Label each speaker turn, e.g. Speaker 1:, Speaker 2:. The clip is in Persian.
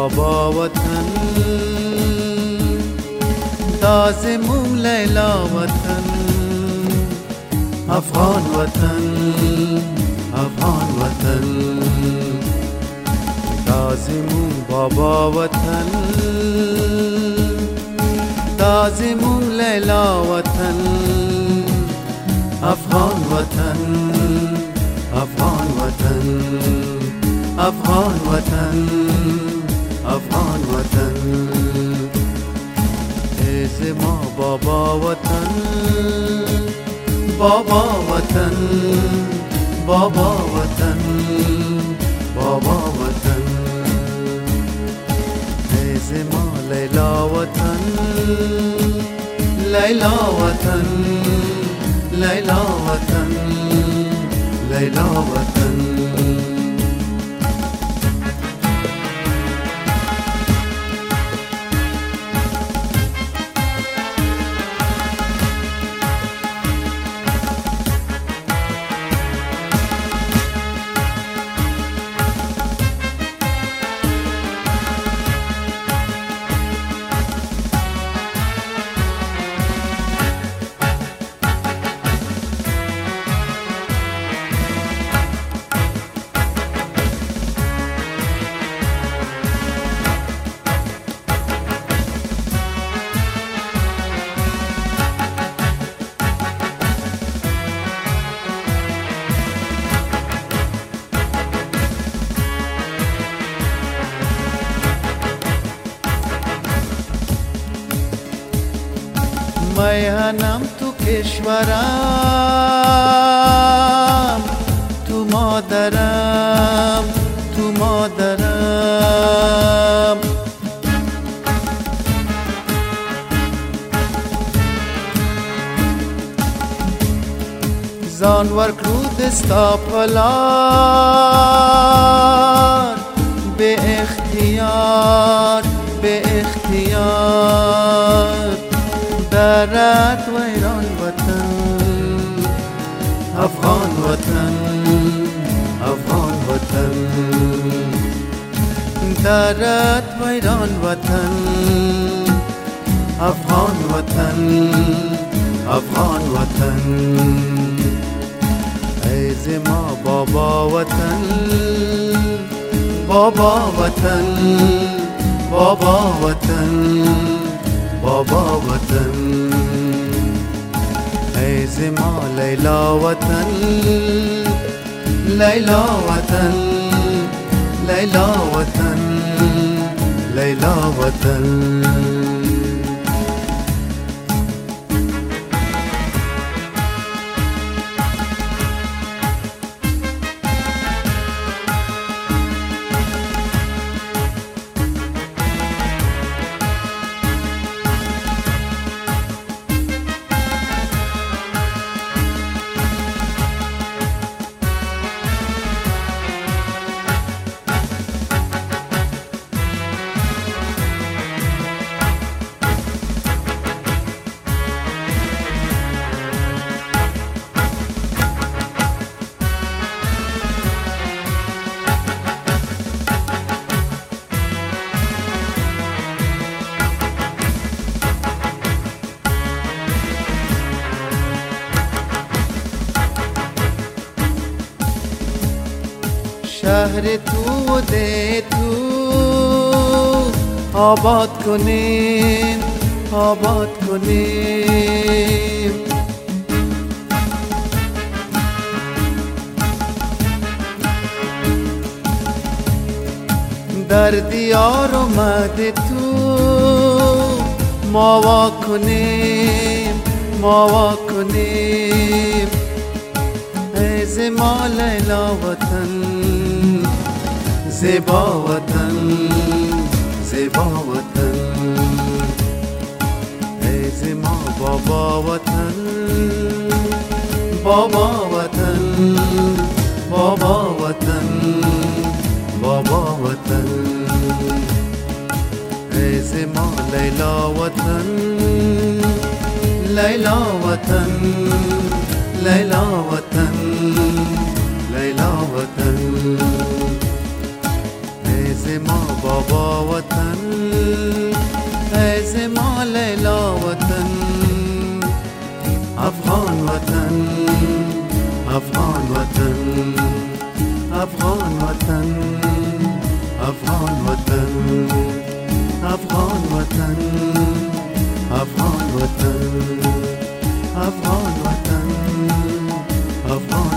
Speaker 1: بابا وطن دازمون لیلا وطن افغان وطن افغان وطن دازمون بابا وطن دازمون لیلا وطن افغان وطن افغان وطن افغان وطن افغان وطن از ما بابا وطن بابا وطن بابا وطن بابا وطن از ما لیلا وطن لیلا وطن لیلا وطن لیلا وطن میهنم تو کشورم تو مادرم تو مادرم زانور کرود استاپلار به اختیار به اختیار درد ویران وطن افغان وطن افغان وطن درد ویران وطن افغان وطن افغان وطن ایز ما بابا وطن بابا وطن بابا وطن بابا وطن ایز ما لیلا وطن لیلا وطن لیلا وطن لیلا وطن شهر تو و ده تو آباد کنیم آباد کنیم در دیار اومده تو ماوا کنیم ماوا کنیم ایز ما لیلا وطن زیبا وطن زیبا وطن ایز ما بابا وطن بابا وطن بابا وطن بابا وطن ایز ما لیلا وطن لیلا وطن لیلا وطن لیلا وطن زما بابا وطن ای زما لیلا وطن افغان وطن افغان وطن افغان وطن افغان وطن افغان وطن افغان وطن افغان وطن افغان